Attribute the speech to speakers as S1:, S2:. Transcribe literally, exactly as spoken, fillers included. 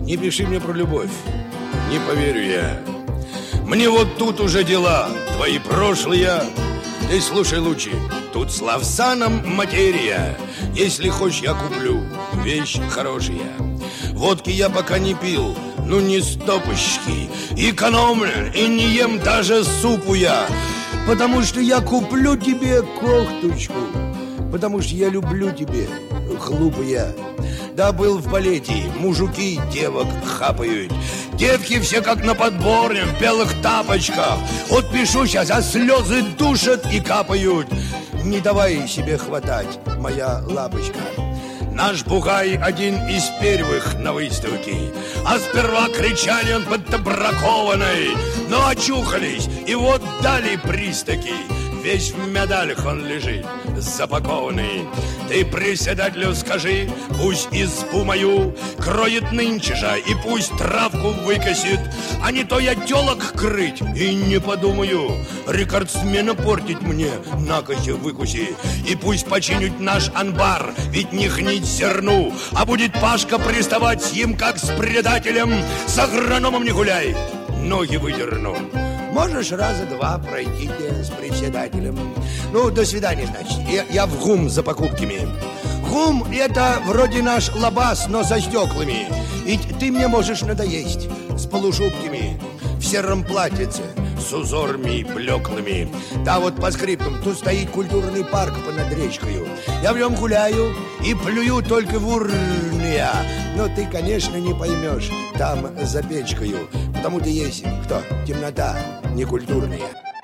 S1: Не пиши мне про любовь, не поверю я. Мне вот тут уже дела твои прошлые. Ты слушай лучше, тут с лавсаном материя. Если хочешь, я куплю вещь хорошая. Водки я пока не пил, ну не стопочки. Экономлен и не ем даже супу я. Потому что я куплю тебе кофточку. Потому что я люблю тебя, глупая. Да, был в балете, мужики девок хапают. Девки все как на подборне, в белых тапочках. Вот пишу сейчас, а слезы душат и капают. Не давай себе хватать, моя лапочка. Наш бугай один из первых на выставке. А сперва кричали он подбракованный. Но очухались, и вот дали пристаки. Весь в медалях он лежит, запакованный. Ты председателю скажи, пусть избу мою кроет нынче же, и пусть травку выкосит. А не то я телок крыть и не подумаю рекордсмена портить мне, накоси выкуси. И пусть починят наш анбар, ведь не гнить зерну. А будет Пашка приставать с ним, как с предателем. С агрономом не гуляй, ноги выдерну. Можешь раза два пройти с председателем. Ну, до свидания, значит. Я, я в ГУМ за покупками. ГУМ – это вроде наш лабаз, но со стеклами. Ведь ты мне можешь надоесть с полушубками, в сером платьице, с узорами блеклыми. Да, вот по скриптам, тут стоит культурный парк понад речкою. Я в нем гуляю и плюю только в урны. Но ты, конечно, не поймешь там за печкою. Потому ты есть кто? Темнота некультурная.